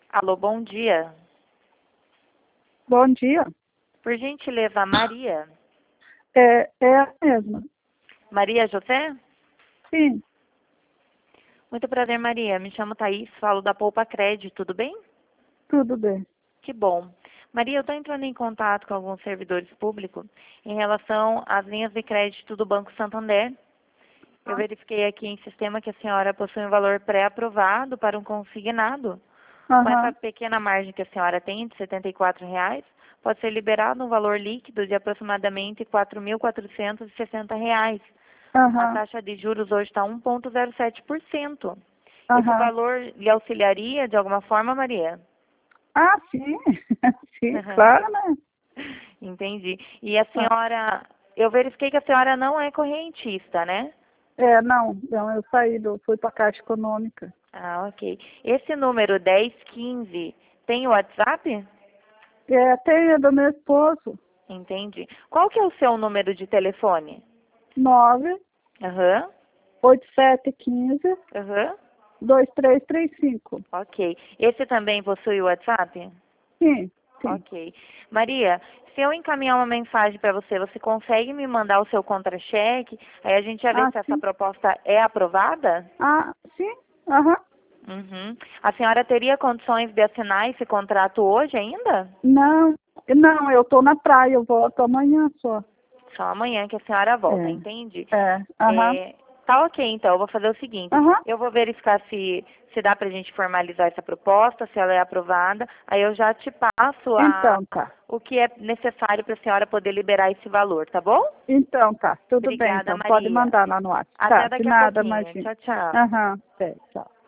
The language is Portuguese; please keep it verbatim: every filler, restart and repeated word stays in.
Alô, bom dia. Bom dia. Por gentileza, Maria. É, é a mesma. Maria José? Sim, Muito prazer, Maria. Me chamo Thaís, falo da Poupa Crédito, tudo bem? tudo bem. Que bom. Maria, eu estou entrando em contato com alguns servidores públicos em relação às linhas de crédito do Banco Santander. Eu verifiquei aqui em sistema que a senhora possui um valor pré-aprovado para um consignado. Com essa Aham, pequena margem que a senhora tem de setenta e quatro reais, pode ser liberado um valor líquido de aproximadamente quatro mil quatrocentos e sessenta reais. A aham, taxa de juros hoje está um vírgula zero sete por cento. Esse aham. valor lhe auxiliaria de alguma forma, Maria? Ah, sim, sim, claro, né? Entendi. E a Ah, senhora, eu verifiquei que a senhora não é correntista, né? é, não, não, eu saí do, fui para a Caixa Econômica. Ah, ok. Esse número dez quinze tem o WhatsApp? É, tem a do meu esposo, Entendi. Qual que é o seu número de telefone? nove Aham, oito sete um cinco aham. dois três três cinco. Ok. Esse também possui o WhatsApp? Sim, sim. Ok. Maria, se eu encaminhar uma mensagem para você, você consegue me mandar o seu contra-cheque? Aí a gente já vê Ah, se essa sim. proposta é aprovada? Ah, sim, aham. Uhum. A senhora teria condições de assinar esse contrato hoje ainda? Não, não, eu tô na praia, eu volto amanhã só. Só amanhã que a senhora volta, É, entende? é, aham, É, tá ok, então, eu vou fazer o seguinte, aham. eu vou verificar se, se dá pra gente formalizar essa proposta, se ela é aprovada, aí eu já te passo a, Então tá. o que é necessário para a senhora poder liberar esse valor, tá bom? Então tá, tudo bem Obrigada, então. Pode Maria. mandar lá no WhatsApp. Até Tá, de daqui a nada, pouquinho. imagina. Tchau, tchau. Aham, é, tchau.